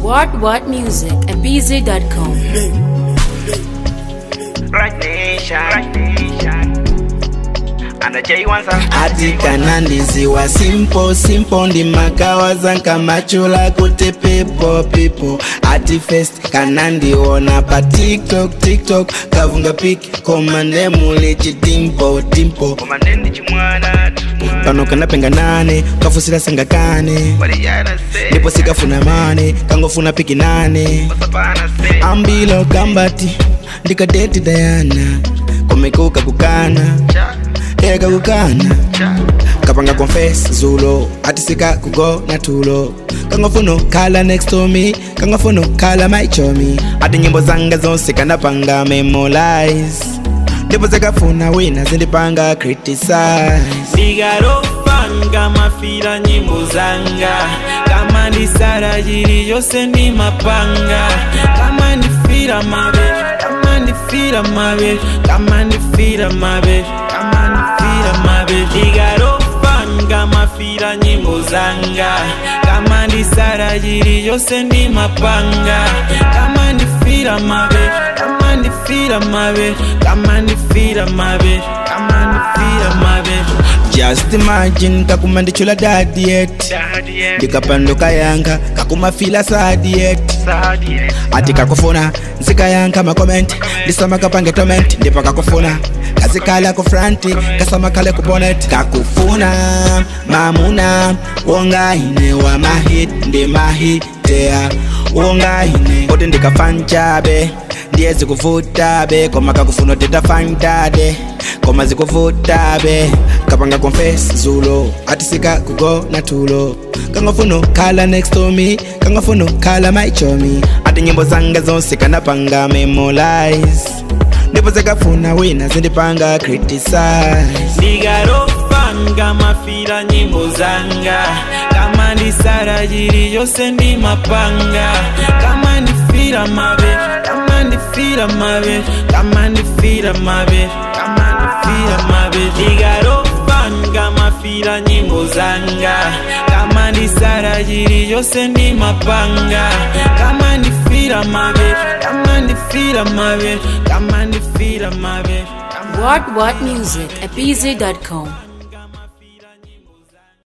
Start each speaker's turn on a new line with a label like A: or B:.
A: What music at bz.com.
B: Right nation. And the J1
C: Atika nandiziwa simple ndi makawa zanka machula kuti people ati fest kanandiona pa TikTok kavunga piki komande muli chidimpo
B: Komande chimwana
C: pano kanapenga nane kafusira sanga kane ndipo sikafuna mane kangofuna piki nane ambilo kambati ndikadeti Diana komekuka kukana ega kukana kapanga confess zulo atisika kugo na tulo kangofuno kala next to me kangofuno kala my chomi ati nyimbo zanga zonse kanapanga memorize ndipo zakafuna wina zindipanga criticize
D: Figaro panga mafira nyimbo zanga kama ni sara jiri yose ni mapanga kama ni fira mabe kama ni fira mabe kama ni fira mabe kama ni fira mabe Figaro panga mafira nyimbo zanga kama ni sara jiri yose ni mapanga kama ni fira mabe kama ni fira mabe kama ni fira mabe kama ni fira mabe
C: Just imagine kakuma ndichula daddy yet ndikapanduka yanga kakuma fila sad yet ati kakufuna nzika yanga ma comment ndisama kapange torment ndipo kakufuna kazikala ku front kasama kale ku bonnet kakufuna mamuna wonga ine wa mahit ndi mahitea wonga ine oti ndikafanchabe ndiyezi kuvuta be koma kakufuna tetafantade koma zikuvuta be kapanga confess zulo atisika kugo na tulo kangofuno kala next to me kangofuno kala my chomi ati nyimbo zanga zonse kanapanga memorize ndipo zakafuna wina zindipanga criticize
D: Figaro panga mafira nyimbo zanga kama ni sara jiri yose ni mapanga kama ni fira mabe kama ni fira mabe kama ni fira mabe kama ni fira mabe Figaro panga mafira nyimbo zanga kama ni sara jiri yose ni mapanga kama ni fira mabe kama ni fira mabe kama ni fira mabe
A: What music at bz.com.